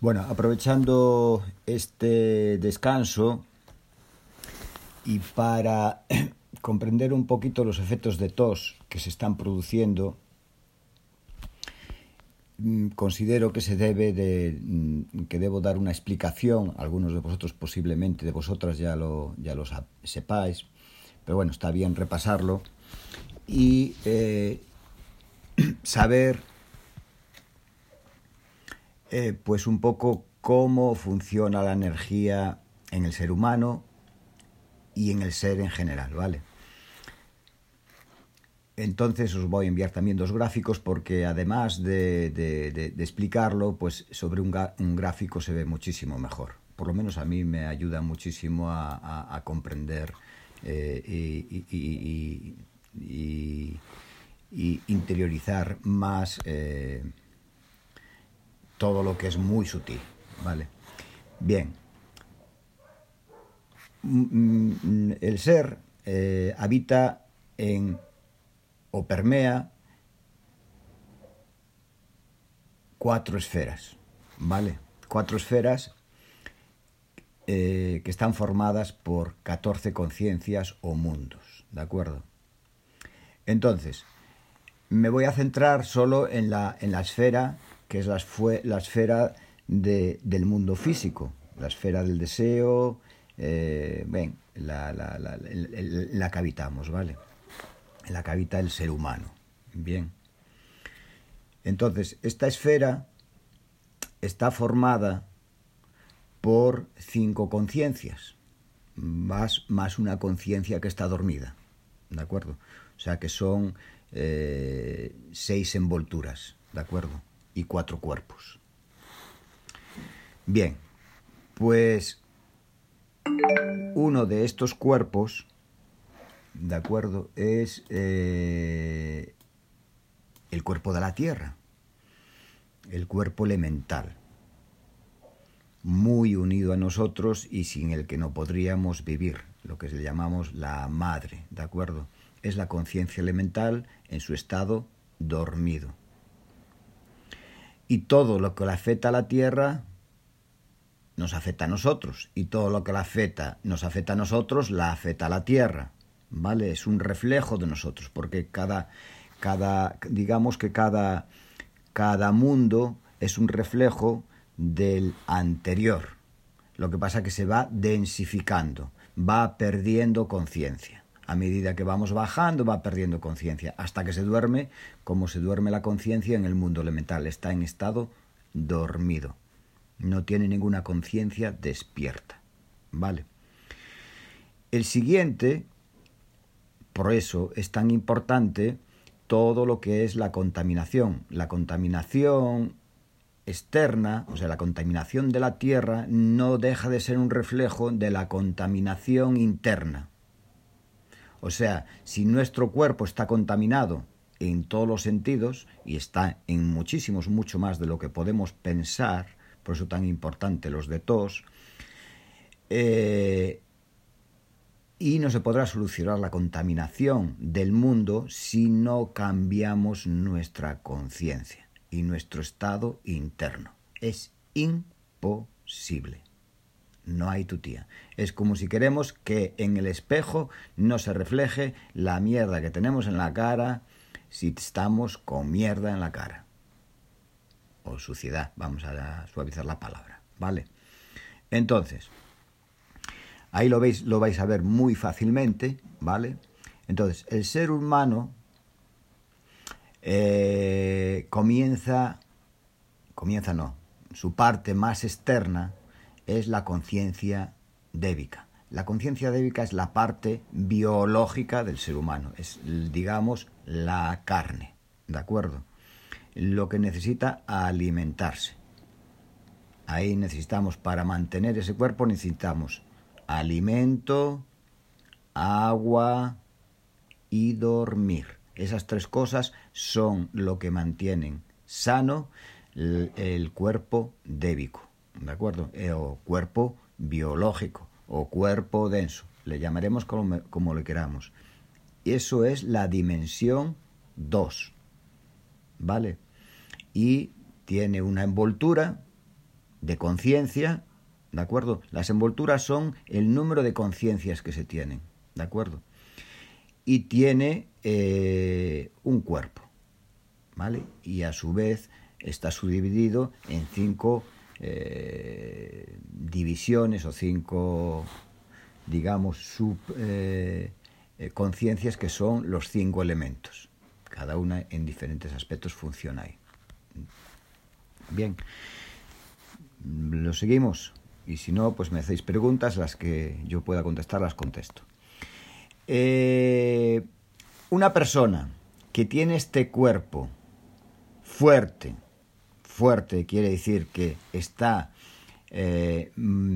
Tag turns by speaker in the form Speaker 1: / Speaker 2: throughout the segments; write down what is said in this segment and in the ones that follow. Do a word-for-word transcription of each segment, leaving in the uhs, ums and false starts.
Speaker 1: Bueno, aprovechando este descanso y para comprender un poquito los efectos de tos que se están produciendo, considero que se debe de que debo dar una explicación. Algunos de vosotros posiblemente, de vosotras ya lo ya lo sepáis, pero bueno, está bien repasarlo y eh, saber eh, pues un poco cómo funciona la energía en el ser humano y en el ser en general, ¿vale? Entonces os voy a enviar también dos gráficos porque además de, de, de, de explicarlo, pues sobre un, un gráfico se ve muchísimo mejor. Por lo menos a mí me ayuda muchísimo a, a, a comprender eh, y, y, y, y, y interiorizar más eh, todo lo que es muy sutil, ¿vale? Bien. El ser eh, habita en o permea cuatro esferas, ¿vale? Cuatro esferas eh, que están formadas por catorce conciencias o mundos, ¿de acuerdo? Entonces, me voy a centrar solo en la, en la esfera, que es la, fue, la esfera de, del mundo físico, la esfera del deseo, eh, ven, la, la, la, la, la que habitamos, ¿vale? En la que habita el ser humano. Bien. Entonces, esta esfera está formada por cinco conciencias, más, más una conciencia que está dormida, ¿de acuerdo? O sea que son eh, seis envolturas, ¿de acuerdo? Y cuatro cuerpos. Bien, pues uno de estos cuerpos, ¿de acuerdo? Es eh, el cuerpo de la Tierra, el cuerpo elemental, muy unido a nosotros y sin el que no podríamos vivir, lo que le llamamos la madre, ¿de acuerdo? Es la conciencia elemental en su estado dormido. Y todo lo que le afecta a la Tierra nos afecta a nosotros, y todo lo que la afecta, nos afecta a nosotros, la afecta a la Tierra, ¿vale? Es un reflejo de nosotros, porque cada, cada digamos que cada, cada mundo es un reflejo del anterior. Lo que pasa es que se va densificando, va perdiendo conciencia. A medida que vamos bajando, va perdiendo conciencia, hasta que se duerme, como se duerme la conciencia en el mundo elemental. Está en estado dormido. No tiene ninguna conciencia despierta, ¿vale? El siguiente, por eso es tan importante todo lo que es la contaminación. La contaminación externa, o sea, la contaminación de la Tierra, no deja de ser un reflejo de la contaminación interna. O sea, si nuestro cuerpo está contaminado en todos los sentidos, y está en muchísimos, mucho más de lo que podemos pensar, por eso tan importante los de tos, eh, y no se podrá solucionar la contaminación del mundo si no cambiamos nuestra conciencia y nuestro estado interno. Es imposible. No hay tutía. Es como si queremos que en el espejo no se refleje la mierda que tenemos en la cara si estamos con mierda en la cara. O suciedad, vamos a suavizar la palabra, ¿vale? Entonces, ahí lo veis, lo vais a ver muy fácilmente, ¿vale? Entonces, el ser humano eh, comienza, comienza no, su parte más externa es la conciencia débica. La conciencia débica es la parte biológica del ser humano, es, digamos, la carne, ¿de acuerdo? Lo que necesita alimentarse. Ahí necesitamos, para mantener ese cuerpo, necesitamos alimento, agua y dormir. Esas tres cosas son lo que mantienen sano el, el cuerpo débico, ¿de acuerdo? Eh, o cuerpo biológico o cuerpo denso, le llamaremos como, como le queramos. Eso es la dimensión dos, ¿vale? Y tiene una envoltura de conciencia, ¿de acuerdo? Las envolturas son el número de conciencias que se tienen, ¿de acuerdo? Y tiene eh, un cuerpo, ¿vale? Y a su vez está subdividido en cinco eh, divisiones o cinco, digamos, sub eh, eh, conciencias, que son los cinco elementos. Cada una en diferentes aspectos funciona ahí. Bien, lo seguimos. Y si no, pues me hacéis preguntas, las que yo pueda contestar, las contesto. Eh, una persona que tiene este cuerpo fuerte, fuerte quiere decir que está eh,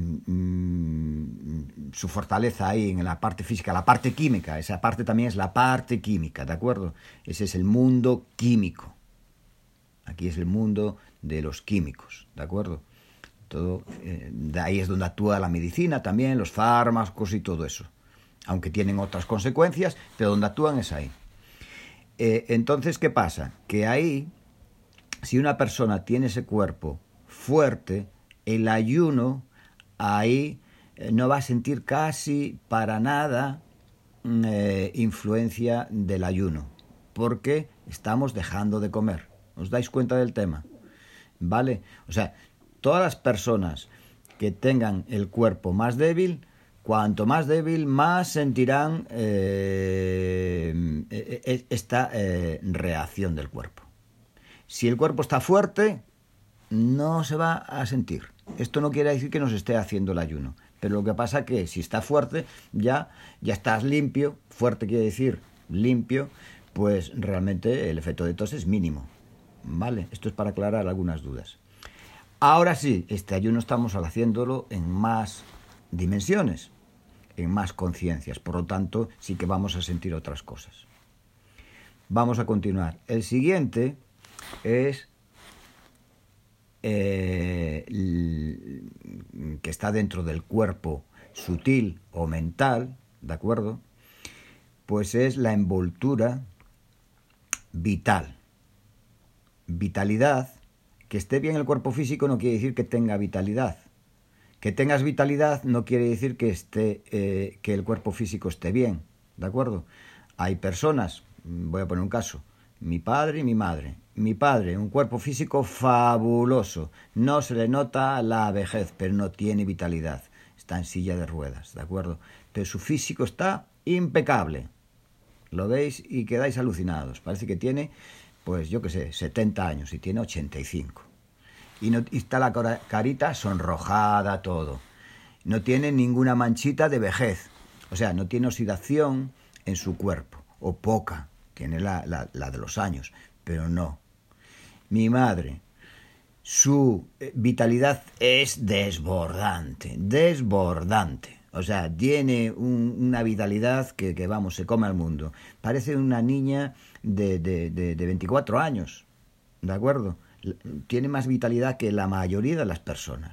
Speaker 1: mmm, su fortaleza ahí en la parte física, la parte química, esa parte también es la parte química, ¿de acuerdo? Ese es el mundo químico. Aquí es el mundo de los químicos, ¿de acuerdo? Todo, eh, de ahí es donde actúa la medicina también, los fármacos y todo eso. Aunque tienen otras consecuencias, pero donde actúan es ahí. Eh, entonces, ¿qué pasa? Que ahí, si una persona tiene ese cuerpo fuerte, el ayuno, ahí eh, no va a sentir casi para nada eh, influencia del ayuno, porque estamos dejando de comer. ¿Os dais cuenta del tema? ¿Vale? O sea, todas las personas que tengan el cuerpo más débil, cuanto más débil, más sentirán eh, esta eh, reacción del cuerpo. Si el cuerpo está fuerte, no se va a sentir. Esto no quiere decir que nos esté haciendo el ayuno, pero lo que pasa es que si está fuerte, ya, ya estás limpio. Fuerte quiere decir limpio, pues realmente el efecto de tos es mínimo. ¿Vale? Esto es para aclarar algunas dudas. Ahora sí, este ayuno estamos haciéndolo en más dimensiones, en más conciencias, por lo tanto sí que vamos a sentir otras cosas. Vamos a continuar. El siguiente es eh, que está dentro del cuerpo sutil o mental, ¿de acuerdo? Pues es la envoltura vital. Vitalidad. Que esté bien el cuerpo físico no quiere decir que tenga vitalidad. Que tengas vitalidad no quiere decir que, esté, eh, que el cuerpo físico esté bien, ¿de acuerdo? Hay personas, voy a poner un caso, mi padre y mi madre. Mi padre, un cuerpo físico fabuloso, no se le nota la vejez, pero no tiene vitalidad. Está en silla de ruedas, ¿de acuerdo? Pero su físico está impecable. Lo veis y quedáis alucinados. Parece que tiene, pues yo qué sé, setenta años y tiene ochenta y cinco. Y, no, y está la carita sonrojada, todo. No tiene ninguna manchita de vejez. O sea, no tiene oxidación en su cuerpo. O poca. Tiene la, la, la de los años. Pero no. Mi madre, su vitalidad es desbordante. Desbordante. O sea, tiene un, una vitalidad que, que, vamos, se come al mundo. Parece una niña de, de, de, de veinticuatro años. ¿De acuerdo? Tiene más vitalidad que la mayoría de las personas.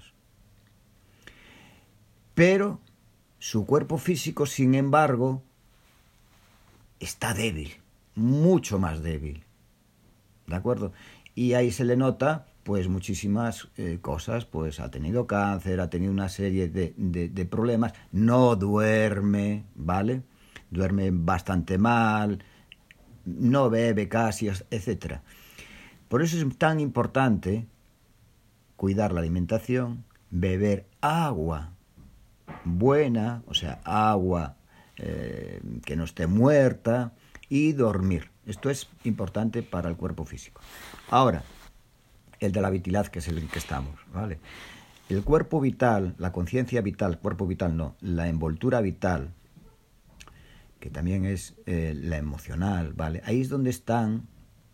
Speaker 1: Pero su cuerpo físico, sin embargo, está débil, mucho más débil. ¿De acuerdo? Y ahí se le nota, pues, muchísimas eh, cosas. Pues ha tenido cáncer, ha tenido una serie de, de, de problemas. No duerme, ¿vale? Duerme bastante mal, no bebe casi, etcétera. Por eso es tan importante cuidar la alimentación, beber agua buena, o sea, agua eh, que no esté muerta, y dormir. Esto es importante para el cuerpo físico. Ahora, el de la vitalidad, que es el en que estamos, ¿vale? El cuerpo vital, la conciencia vital, cuerpo vital no, la envoltura vital, que también es eh, la emocional, ¿vale? Ahí es donde están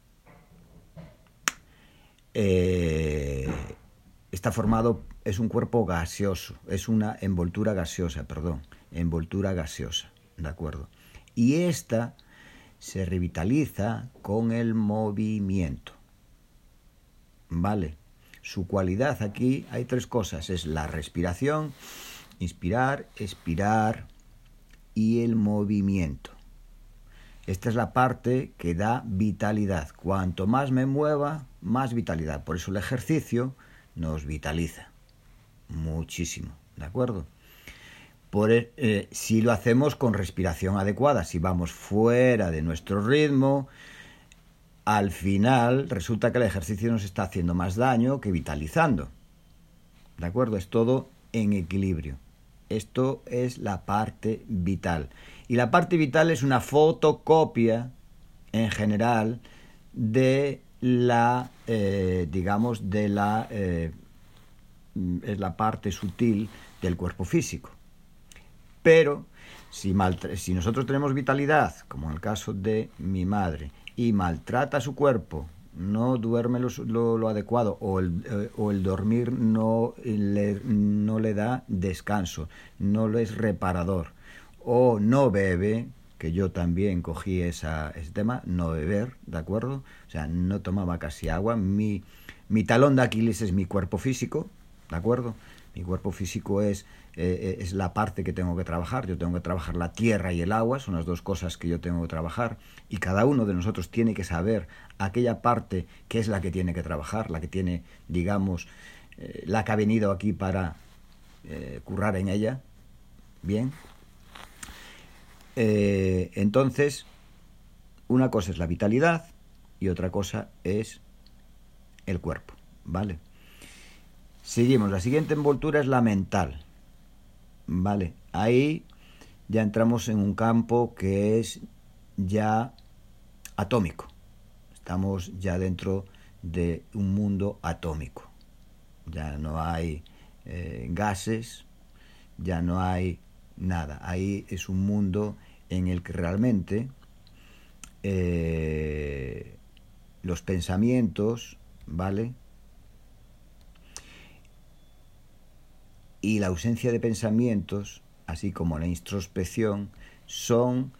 Speaker 1: Eh, está formado, es un cuerpo gaseoso, es una envoltura gaseosa, perdón, envoltura gaseosa, ¿de acuerdo? Y esta se revitaliza con el movimiento, ¿vale? Su cualidad aquí, hay tres cosas, es la respiración, inspirar, expirar y el movimiento. Esta es la parte que da vitalidad. Cuanto más me mueva, más vitalidad. Por eso el ejercicio nos vitaliza, muchísimo, ¿de acuerdo? Por, eh, si lo hacemos con respiración adecuada, si vamos fuera de nuestro ritmo, al final resulta que el ejercicio nos está haciendo más daño que vitalizando, ¿de acuerdo? Es todo en equilibrio. Esto es la parte vital. Y la parte vital es una fotocopia, en general, de la, eh, digamos, de la, eh, es la parte sutil del cuerpo físico. Pero si, si nosotros tenemos vitalidad, como en el caso de mi madre, y maltrata su cuerpo, no duerme lo, lo, lo adecuado, o el, eh, o el dormir no le, no le da descanso, no lo es reparador, o no bebe, que yo también cogí esa, ese tema, no beber, ¿de acuerdo? O sea, no tomaba casi agua. Mi, mi talón de Aquiles es mi cuerpo físico, ¿de acuerdo? Mi cuerpo físico es, eh, es la parte que tengo que trabajar. Yo tengo que trabajar la tierra y el agua, son las dos cosas que yo tengo que trabajar. Y cada uno de nosotros tiene que saber aquella parte que es la que tiene que trabajar, la que tiene, digamos, eh, la que ha venido aquí para eh, currar en ella. Bien. Eh, entonces, una cosa es la vitalidad y otra cosa es el cuerpo, ¿vale? Seguimos, la siguiente envoltura es la mental, ¿vale? Ahí ya entramos en un campo que es ya atómico. Estamos ya dentro de un mundo atómico. Ya no hay eh, gases, ya no hay nada. Ahí es un mundo en el que realmente eh, los pensamientos, ¿vale? Y la ausencia de pensamientos, así como la introspección, son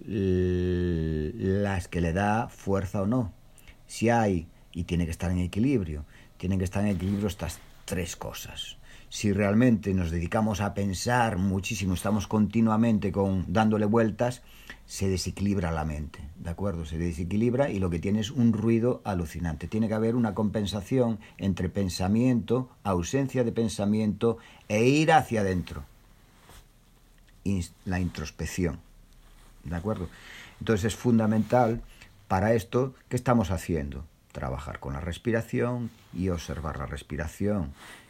Speaker 1: las que le da fuerza o no. Si hay, y tiene que estar en equilibrio, tienen que estar en equilibrio estas tres cosas. Si realmente nos dedicamos a pensar muchísimo, estamos continuamente con, dándole vueltas, se desequilibra la mente, ¿de acuerdo? Se desequilibra y lo que tiene es un ruido alucinante. Tiene que haber una compensación entre pensamiento, ausencia de pensamiento e ir hacia adentro. La introspección, ¿de acuerdo? Entonces es fundamental para esto, ¿qué estamos haciendo? Trabajar con la respiración y observar la respiración.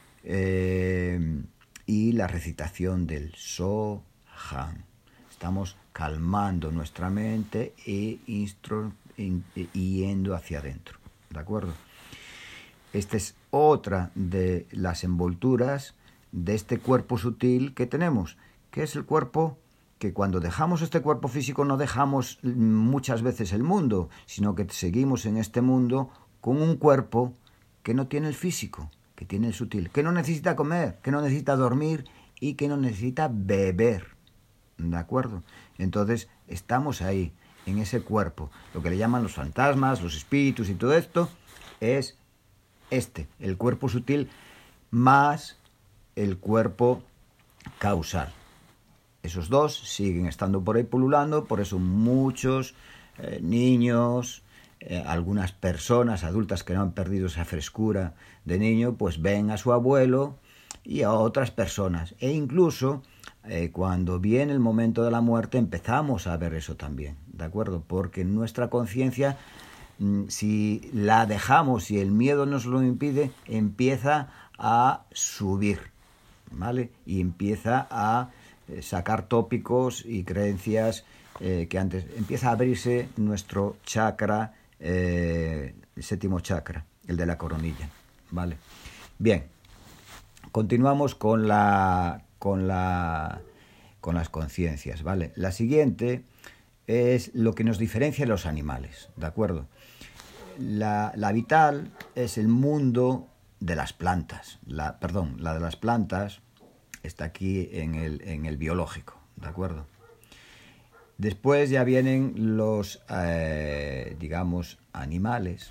Speaker 1: Eh, y la recitación del So-Han. Estamos calmando nuestra mente e instru- in, e yendo hacia adentro, ¿de acuerdo? Esta es otra de las envolturas de este cuerpo sutil que tenemos, que es el cuerpo que cuando dejamos este cuerpo físico no dejamos muchas veces el mundo, sino que seguimos en este mundo con un cuerpo que no tiene el físico, que tiene el sutil, que no necesita comer, que no necesita dormir y que no necesita beber, ¿de acuerdo? Entonces estamos ahí, en ese cuerpo. Lo que le llaman los fantasmas, los espíritus y todo esto es este, el cuerpo sutil más el cuerpo causal. Esos dos siguen estando por ahí pululando, por eso muchos eh, niños, eh, algunas personas adultas que no han perdido esa frescura de niño, pues ven a su abuelo y a otras personas. E incluso eh, cuando viene el momento de la muerte empezamos a ver eso también, ¿de acuerdo? Porque nuestra conciencia, mm, si la dejamos, si el miedo nos lo impide, empieza a subir, ¿vale? Y empieza a sacar tópicos y creencias eh, que antes empieza a abrirse nuestro chakra, eh, el séptimo chakra, el de la coronilla, ¿vale? Bien, continuamos con la con la con las conciencias, ¿vale? La siguiente es lo que nos diferencia de los animales, ¿de acuerdo? La, la vital es el mundo de las plantas, la, perdón, la de las plantas está aquí en el, en el biológico, ¿de acuerdo? Después ya vienen los, eh, digamos, animales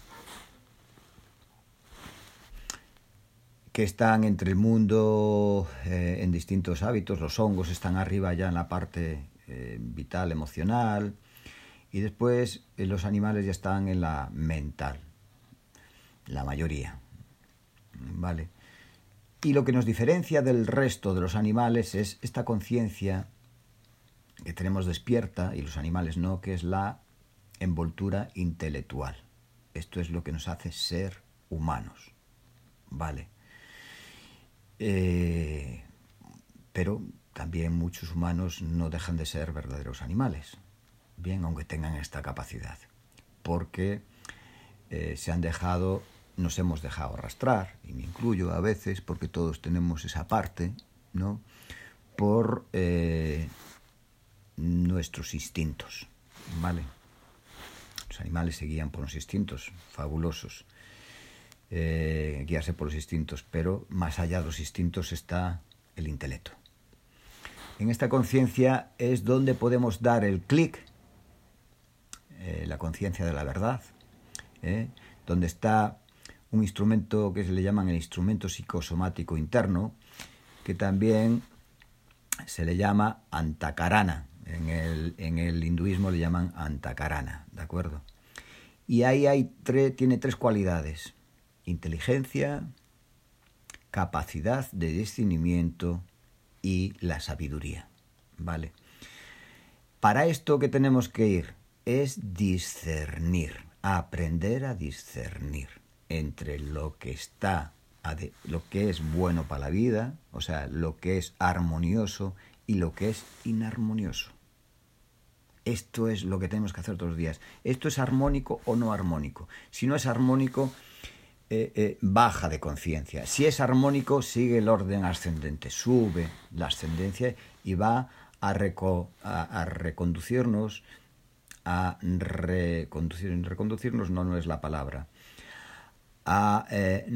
Speaker 1: que están entre el mundo eh, en distintos hábitos. Los hongos están arriba ya en la parte eh, vital, emocional, y después eh, los animales ya están en la mental, la mayoría, ¿vale? Y lo que nos diferencia del resto de los animales es esta conciencia que tenemos despierta, y los animales no, que es la envoltura intelectual. Esto es lo que nos hace ser humanos, ¿vale? Eh, pero también muchos humanos no dejan de ser verdaderos animales, bien, aunque tengan esta capacidad, porque eh, se han dejado, nos hemos dejado arrastrar, y me incluyo a veces, porque todos tenemos esa parte, ¿no?, por eh, nuestros instintos, ¿vale? Los animales se guían por los instintos, fabulosos, eh, guiarse por los instintos, pero más allá de los instintos está el intelecto. En esta conciencia es donde podemos dar el clic, eh, la conciencia de la verdad, eh, donde está un instrumento que se le llaman el instrumento psicosomático interno, que también se le llama antakarana. En el, en el hinduismo le llaman antakarana, ¿de acuerdo? Y ahí hay tres, tiene tres cualidades: inteligencia, capacidad de discernimiento y la sabiduría, ¿vale? Para esto que tenemos que ir es discernir, aprender a discernir entre lo que está, lo que es bueno para la vida, o sea, lo que es armonioso y lo que es inarmonioso. Esto es lo que tenemos que hacer todos los días. ¿Esto es armónico o no armónico? Si no es armónico, eh, eh, baja de conciencia. Si es armónico, sigue el orden ascendente, sube la ascendencia y va a, reco a, a reconducirnos, a reconducir, reconducirnos no, no es la palabra, a eh,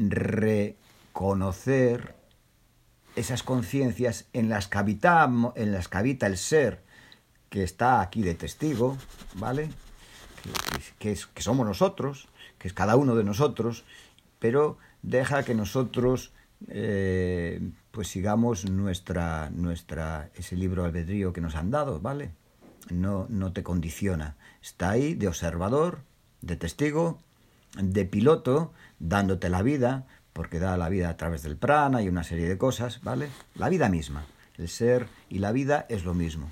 Speaker 1: reconocer esas conciencias en las que habita, en las que habita el ser que está aquí de testigo, ¿vale? Que, que, es, que somos nosotros, que es cada uno de nosotros, pero deja que nosotros eh, pues sigamos nuestra, nuestra, ese libre albedrío que nos han dado, ¿vale? No, no te condiciona. Está ahí de observador, de testigo, de piloto, dándote la vida, porque da la vida a través del prana y una serie de cosas, ¿vale? La vida misma. El ser y la vida es lo mismo.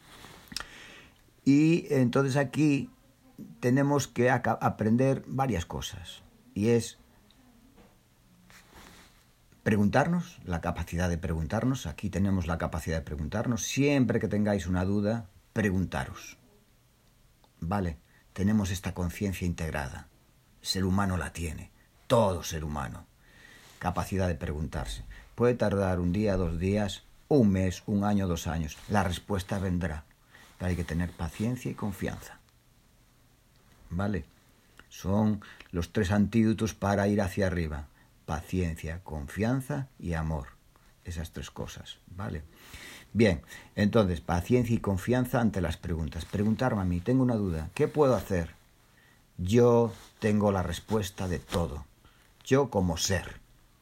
Speaker 1: Y entonces aquí tenemos que aprender varias cosas. Y es preguntarnos, la capacidad de preguntarnos. Aquí tenemos la capacidad de preguntarnos. Siempre que tengáis una duda, preguntaros. ¿Vale? Tenemos esta conciencia integrada. El ser humano la tiene. Todo ser humano. Capacidad de preguntarse. Puede tardar un día, dos días, un mes, un año, dos años. La respuesta vendrá. Pero hay que tener paciencia y confianza. ¿Vale? Son los tres antídotos para ir hacia arriba. Paciencia, confianza y amor. Esas tres cosas, ¿vale? Bien, entonces, paciencia y confianza ante las preguntas. Preguntarme a mí, tengo una duda, ¿qué puedo hacer? Yo tengo la respuesta de todo. Yo como ser.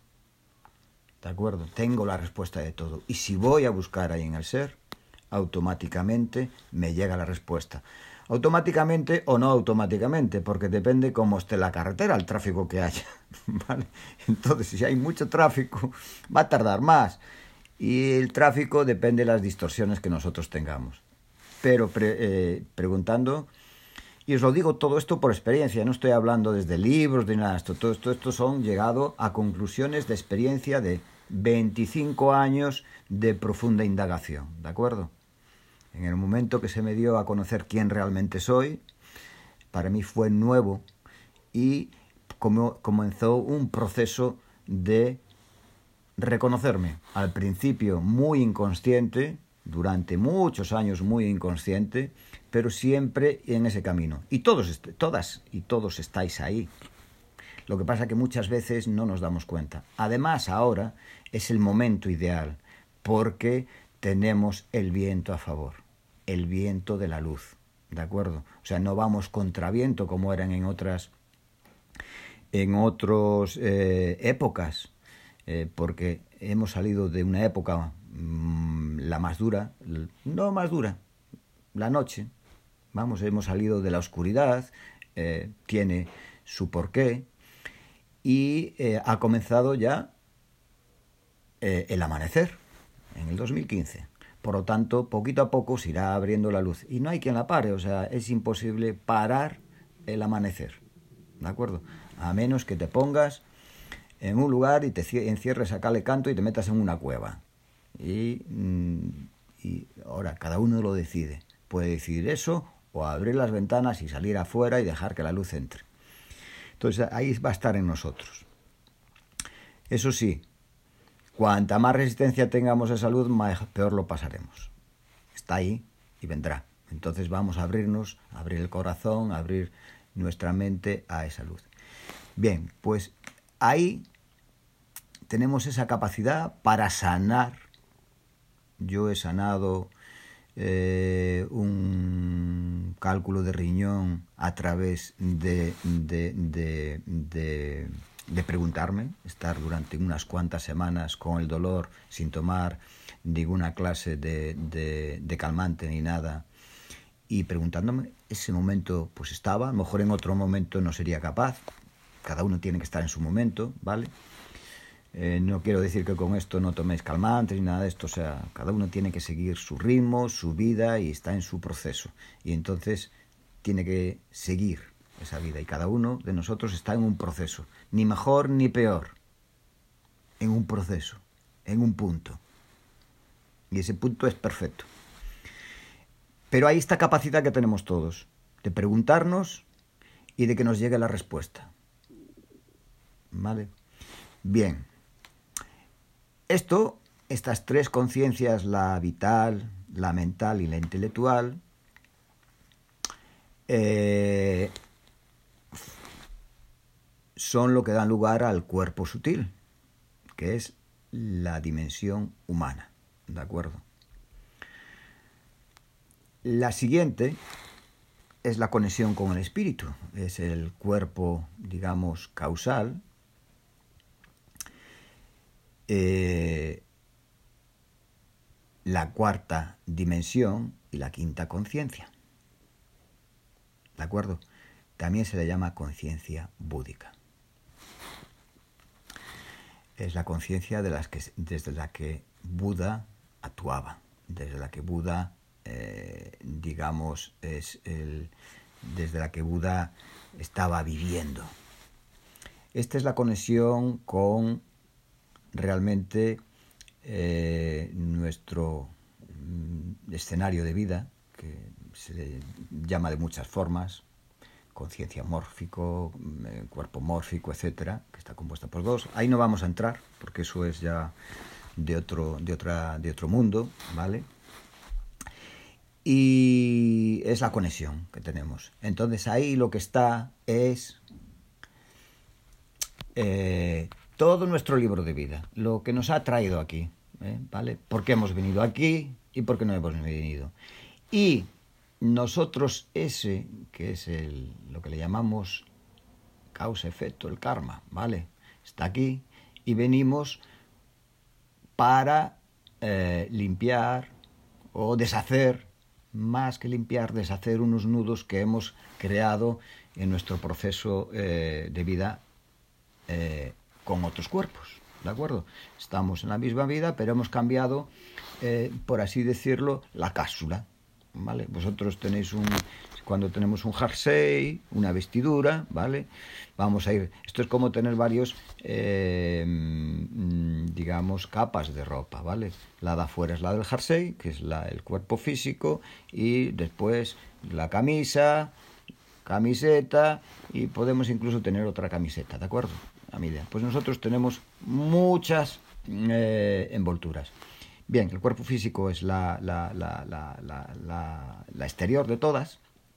Speaker 1: ¿De acuerdo? Tengo la respuesta de todo. Y si voy a buscar ahí en el ser, automáticamente me llega la respuesta. Automáticamente o no automáticamente, porque depende cómo esté la carretera, el tráfico que haya, ¿vale? Entonces, si hay mucho tráfico, va a tardar más. Y el tráfico depende de las distorsiones que nosotros tengamos. Pero pre, eh, preguntando, y os lo digo todo esto por experiencia, no estoy hablando desde libros ni nada, esto, todo esto, esto son llegado a conclusiones de experiencia de veinticinco años de profunda indagación, ¿de acuerdo? En el momento que se me dio a conocer quién realmente soy, para mí fue nuevo y como, comenzó un proceso de reconocerme. Al principio muy inconsciente, durante muchos años muy inconsciente, pero siempre en ese camino. Y todos, todas y todos estáis ahí. Lo que pasa es que muchas veces no nos damos cuenta. Además, ahora es el momento ideal, porque tenemos el viento a favor, el viento de la luz, ¿de acuerdo? O sea, no vamos contra viento como eran en otras, en otras eh, épocas, eh, porque hemos salido de una época, mmm, la más dura, no más dura, la noche, vamos, hemos salido de la oscuridad, eh, tiene su porqué, y eh, ha comenzado ya eh, el amanecer, en el dos mil quince. Por lo tanto, poquito a poco se irá abriendo la luz. Y no hay quien la pare, o sea, es imposible parar el amanecer, ¿de acuerdo? A menos que te pongas en un lugar y te encierres a cal canto y te metas en una cueva. Y, y ahora, cada uno lo decide. Puede decidir eso o abrir las ventanas y salir afuera y dejar que la luz entre. Entonces, ahí va a estar en nosotros. Eso sí, cuanta más resistencia tengamos a salud, más, peor lo pasaremos. Está ahí y vendrá. Entonces vamos a abrirnos, a abrir el corazón, a abrir nuestra mente a esa luz. Bien, pues ahí tenemos esa capacidad para sanar. Yo he sanado eh, un cálculo de riñón a través de, de, de, de, de preguntarme, estar durante unas cuantas semanas con el dolor sin tomar ninguna clase de, de, de calmante ni nada, y preguntándome. Ese momento pues estaba, a lo mejor en otro momento no sería capaz. Cada uno tiene que estar en su momento, ¿vale? Eh, no quiero decir que con esto no toméis calmantes ni nada de esto, o sea, cada uno tiene que seguir su ritmo, su vida, y está en su proceso, y entonces tiene que seguir esa vida, y cada uno de nosotros está en un proceso, ni mejor ni peor, en un proceso, en un punto, y ese punto es perfecto. Pero hay esta capacidad que tenemos todos, de preguntarnos y de que nos llegue la respuesta, ¿vale? Bien. Esto, estas tres conciencias, la vital, la mental y la intelectual, eh, son lo que dan lugar al cuerpo sutil, que es la dimensión humana, ¿de acuerdo? La siguiente es la conexión con el espíritu, es el cuerpo, digamos, causal. Eh, la cuarta dimensión y la quinta conciencia, ¿de acuerdo? También se le llama conciencia búdica. Es la conciencia de las que, desde la que Buda actuaba, desde la que Buda, eh, digamos, es el, desde la que Buda estaba viviendo. Esta es la conexión con realmente eh, nuestro mm, escenario de vida, que se le llama de muchas formas, conciencia mórfico, eh, cuerpo mórfico, etcétera, que está compuesta por dos. Ahí no vamos a entrar, porque eso es ya de otro, de otra, de otro mundo, ¿vale? Y es la conexión que tenemos. Entonces ahí lo que está es eh, todo nuestro libro de vida, lo que nos ha traído aquí, ¿eh? ¿Vale? ¿Por qué hemos venido aquí y por qué no hemos venido? Y nosotros ese, que es el, lo que le llamamos causa-efecto, el karma, ¿vale? Está aquí y venimos para eh, limpiar o deshacer, más que limpiar, deshacer unos nudos que hemos creado en nuestro proceso eh, de vida eh, con otros cuerpos, ¿de acuerdo? Estamos en la misma vida, pero hemos cambiado, eh, por así decirlo, la cápsula, ¿vale? Vosotros tenéis un, cuando tenemos un jersey, una vestidura, ¿vale? Vamos a ir, esto es como tener varios, eh, digamos, capas de ropa, ¿vale? La de afuera es la del jersey, que es la, el cuerpo físico, y después la camisa, camiseta, y podemos incluso tener otra camiseta, ¿de acuerdo? A mi idea. Pues nosotros tenemos muchas eh, envolturas. Bien, el cuerpo físico es la, la, la, la, la, la, la exterior de todas,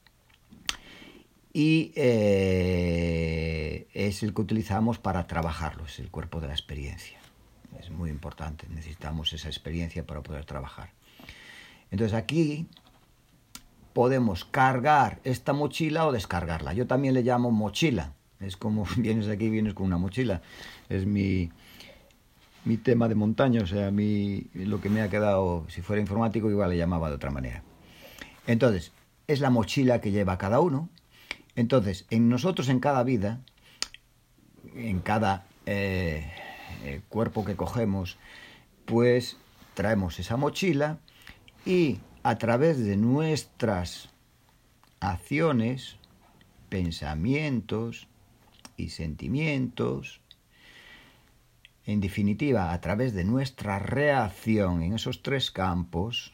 Speaker 1: y eh, es el que utilizamos para trabajarlo, es el cuerpo de la experiencia. Es muy importante, necesitamos esa experiencia para poder trabajar. Entonces aquí podemos cargar esta mochila o descargarla. Yo también le llamo mochila. Es como vienes de aquí, vienes con una mochila. Es mi... mi tema de montaña, o sea, mi, lo que me ha quedado, si fuera informático igual le llamaba de otra manera. Entonces, es la mochila que lleva cada uno. Entonces, en nosotros, en cada vida, en cada eh, eh, cuerpo que cogemos, pues traemos esa mochila y a través de nuestras acciones, pensamientos y sentimientos, en definitiva, a través de nuestra reacción en esos tres campos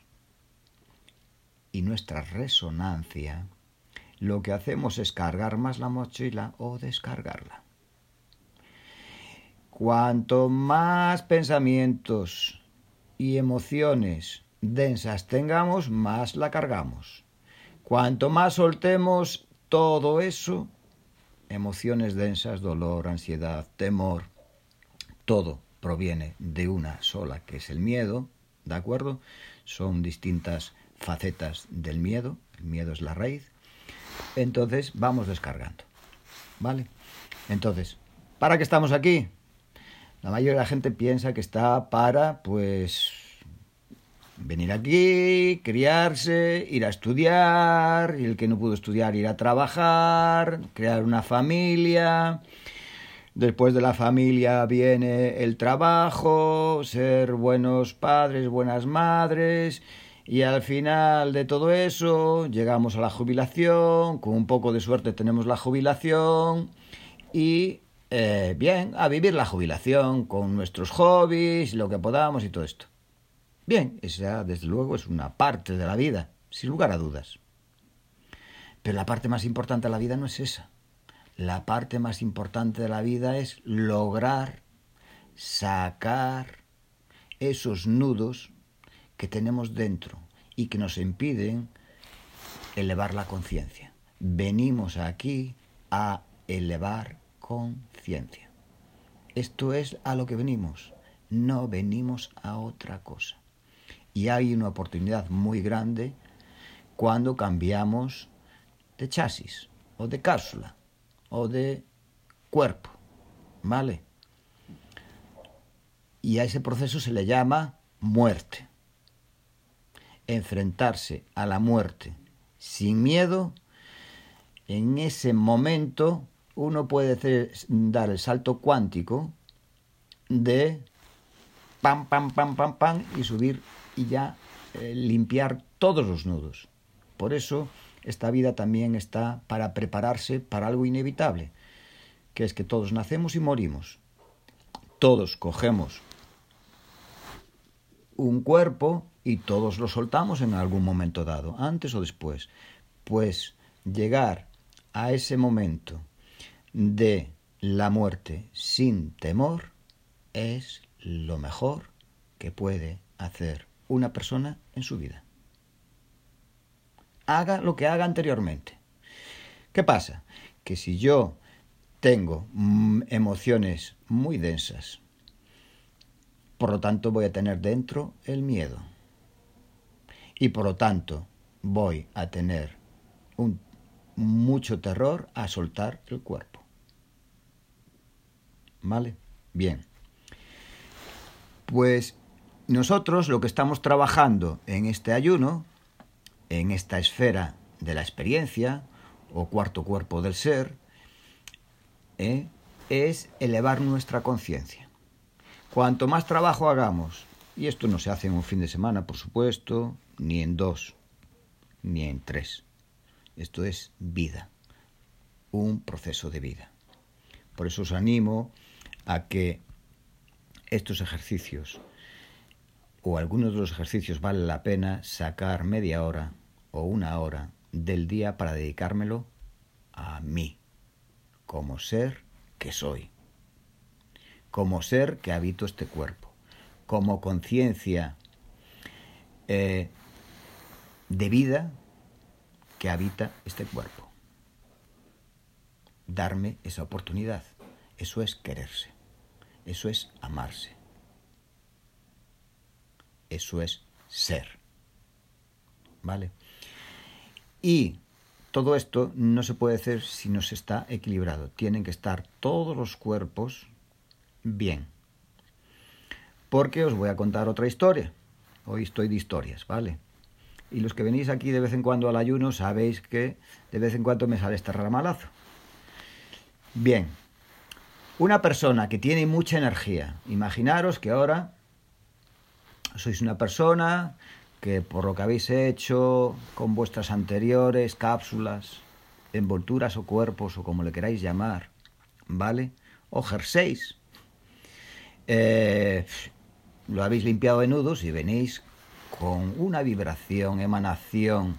Speaker 1: y nuestra resonancia, lo que hacemos es cargar más la mochila o descargarla. Cuanto más pensamientos y emociones densas tengamos, más la cargamos. Cuanto más soltemos todo eso, emociones densas, dolor, ansiedad, temor, todo proviene de una sola, que es el miedo, ¿de acuerdo? Son distintas facetas del miedo, el miedo es la raíz. Entonces vamos descargando, ¿vale? Entonces, ¿para qué estamos aquí? La mayoría de la gente piensa que está para, pues, venir aquí, criarse, ir a estudiar, y el que no pudo estudiar ir a trabajar, crear una familia. Después de la familia viene el trabajo, ser buenos padres, buenas madres, y al final de todo eso llegamos a la jubilación, con un poco de suerte tenemos la jubilación y eh, bien, a vivir la jubilación con nuestros hobbies, lo que podamos y todo esto. Bien, esa desde luego es una parte de la vida, sin lugar a dudas. Pero la parte más importante de la vida no es esa. La parte más importante de la vida es lograr sacar esos nudos que tenemos dentro y que nos impiden elevar la conciencia. Venimos aquí a elevar conciencia. Esto es a lo que venimos. No venimos a otra cosa. Y hay una oportunidad muy grande cuando cambiamos de chasis o de cápsula o de cuerpo, ¿vale? Y a ese proceso se le llama muerte. Enfrentarse a la muerte sin miedo, en ese momento uno puede hacer, dar el salto cuántico de pam, pam, pam, pam, pam y subir y ya eh, limpiar todos los nudos. Por eso esta vida también está para prepararse para algo inevitable, que es que todos nacemos y morimos. Todos cogemos un cuerpo y todos lo soltamos en algún momento dado, antes o después. Pues llegar a ese momento de la muerte sin temor es lo mejor que puede hacer una persona en su vida. Haga lo que haga anteriormente. ¿Qué pasa? Que si yo tengo mm, emociones muy densas, por lo tanto voy a tener dentro el miedo. Y por lo tanto voy a tener un, mucho terror a soltar el cuerpo. ¿Vale? Bien. Pues nosotros lo que estamos trabajando en este ayuno, en esta esfera de la experiencia o cuarto cuerpo del ser, ¿eh? es elevar nuestra conciencia. Cuanto más trabajo hagamos, y esto no se hace en un fin de semana, por supuesto, ni en dos, ni en tres. Esto es vida, un proceso de vida. Por eso os animo a que estos ejercicios o algunos de los ejercicios vale la pena sacar media hora o una hora del día para dedicármelo a mí, como ser que soy, como ser que habito este cuerpo, como conciencia eh, de vida que habita este cuerpo. Darme esa oportunidad, eso es quererse, eso es amarse. Eso es ser, ¿vale? Y todo esto no se puede hacer si no se está equilibrado. Tienen que estar todos los cuerpos bien. Porque os voy a contar otra historia. Hoy estoy de historias, ¿vale? Y los que venís aquí de vez en cuando al ayuno sabéis que de vez en cuando me sale este ramalazo. Bien, una persona que tiene mucha energía, imaginaros que ahora sois una persona que por lo que habéis hecho con vuestras anteriores cápsulas, envolturas o cuerpos o como le queráis llamar, ¿vale? O jerseys, eh, lo habéis limpiado de nudos y venís con una vibración, emanación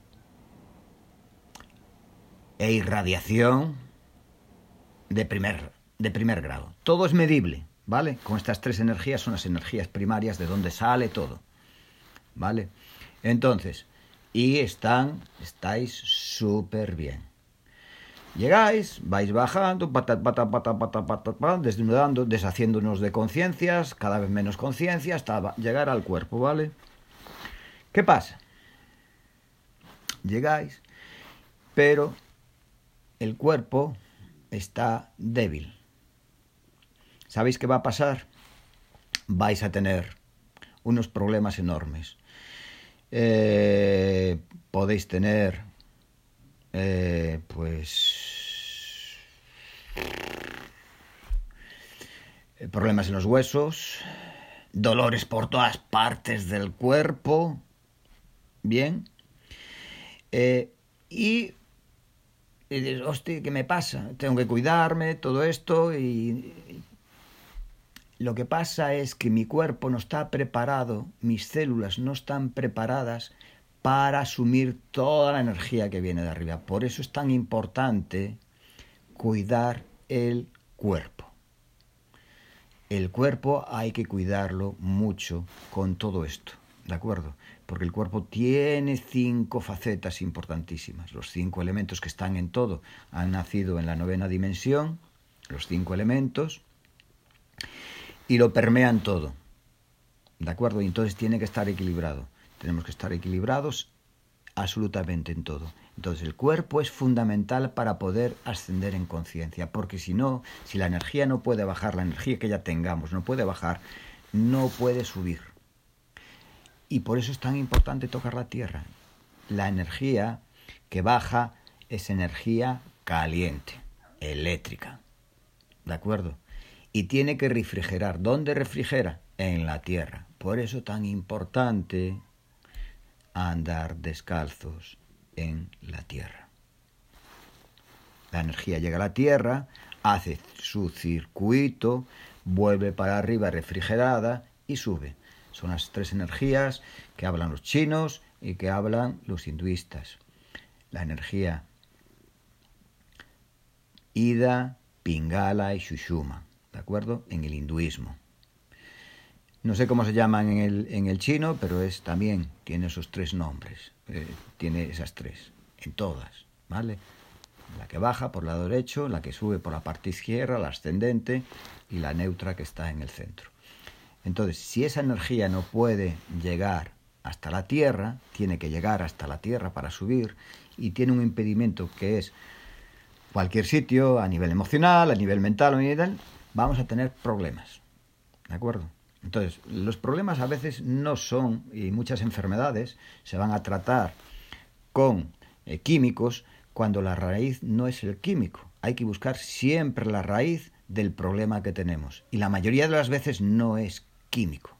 Speaker 1: e irradiación de primer, de primer grado. Todo es medible, ¿vale? Con estas tres energías son las energías primarias de donde sale todo, ¿vale? Entonces, y están, estáis súper bien. Llegáis, vais bajando, pata, pata, pata, pata, pata, pata, desnudando, deshaciéndonos de conciencias, cada vez menos conciencia, hasta llegar al cuerpo, ¿vale? ¿Qué pasa? Llegáis, pero el cuerpo está débil. ¿Sabéis qué va a pasar? Vais a tener unos problemas enormes. Eh, podéis tener, eh, pues, problemas en los huesos, dolores por todas partes del cuerpo, bien, eh, y Y dices, hostia, ¿qué me pasa? Tengo que cuidarme, todo esto, y lo que pasa es que mi cuerpo no está preparado, mis células no están preparadas para asumir toda la energía que viene de arriba. Por eso es tan importante cuidar el cuerpo. El cuerpo hay que cuidarlo mucho con todo esto, ¿de acuerdo? Porque el cuerpo tiene cinco facetas importantísimas. Los cinco elementos que están en todo han nacido en la novena dimensión, los cinco elementos, y lo permean todo, ¿de acuerdo? Y entonces tiene que estar equilibrado. Tenemos que estar equilibrados absolutamente en todo. Entonces el cuerpo es fundamental para poder ascender en conciencia, porque si no, si la energía no puede bajar, la energía que ya tengamos no puede bajar, no puede subir. Y por eso es tan importante tocar la tierra. La energía que baja es energía caliente, eléctrica, ¿de acuerdo? Y tiene que refrigerar. ¿Dónde refrigera? En la tierra. Por eso es tan importante andar descalzos en la tierra. La energía llega a la tierra, hace su circuito, vuelve para arriba refrigerada y sube. Son las tres energías que hablan los chinos y que hablan los hinduistas. La energía Ida, Pingala y Sushuma, ¿de acuerdo? En el hinduismo. No sé cómo se llaman en el, en el chino, pero es también tiene esos tres nombres. Eh, tiene esas tres, en todas, ¿vale? La que baja por el lado derecho, la que sube por la parte izquierda, la ascendente, y la neutra que está en el centro. Entonces, si esa energía no puede llegar hasta la Tierra, tiene que llegar hasta la Tierra para subir, y tiene un impedimento que es cualquier sitio, a nivel emocional, a nivel mental, a nivel, vamos a tener problemas, ¿de acuerdo? Entonces, los problemas a veces no son, y muchas enfermedades se van a tratar con eh, químicos, cuando la raíz no es el químico. Hay que buscar siempre la raíz del problema que tenemos, y la mayoría de las veces no es químico.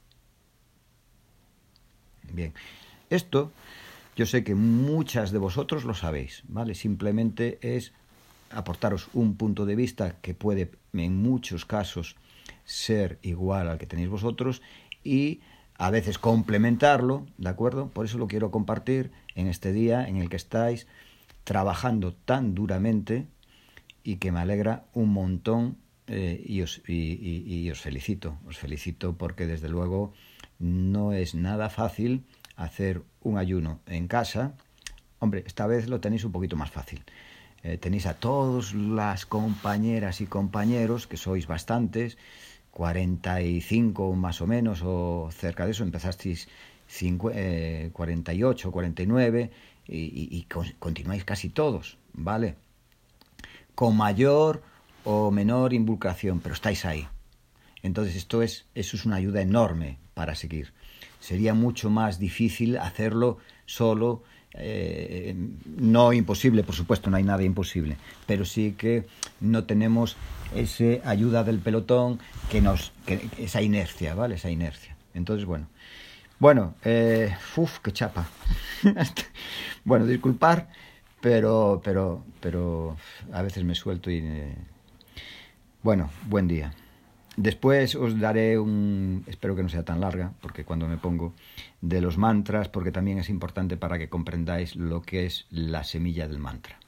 Speaker 1: Bien, esto yo sé que muchas de vosotros lo sabéis, ¿vale? Simplemente es aportaros un punto de vista que puede en muchos casos ser igual al que tenéis vosotros y a veces complementarlo, ¿de acuerdo? Por eso lo quiero compartir en este día en el que estáis trabajando tan duramente y que me alegra un montón. Eh, y, os, y, y, y os felicito, os felicito porque desde luego no es nada fácil hacer un ayuno en casa. Hombre, esta vez lo tenéis un poquito más fácil. Eh, tenéis a todas las compañeras y compañeros, que sois bastantes, cuarenta y cinco más o menos, o cerca de eso, empezasteis cinco, eh, cuarenta y ocho, cuarenta y nueve, y, y, y continuáis casi todos, ¿vale? Con mayor o menor involucración, pero estáis ahí. Entonces esto es, eso es una ayuda enorme para seguir. Sería mucho más difícil hacerlo solo, eh, no imposible, por supuesto, no hay nada imposible, pero sí que no tenemos esa ayuda del pelotón, que nos, que, esa inercia, ¿vale? Esa inercia. Entonces, bueno, Bueno, eh, uf, qué chapa. Bueno, disculpar, pero, pero, pero a veces me suelto y... eh, Bueno, buen día. Después os daré un, espero que no sea tan larga, porque cuando me pongo, de los mantras, porque también es importante para que comprendáis lo que es la semilla del mantra.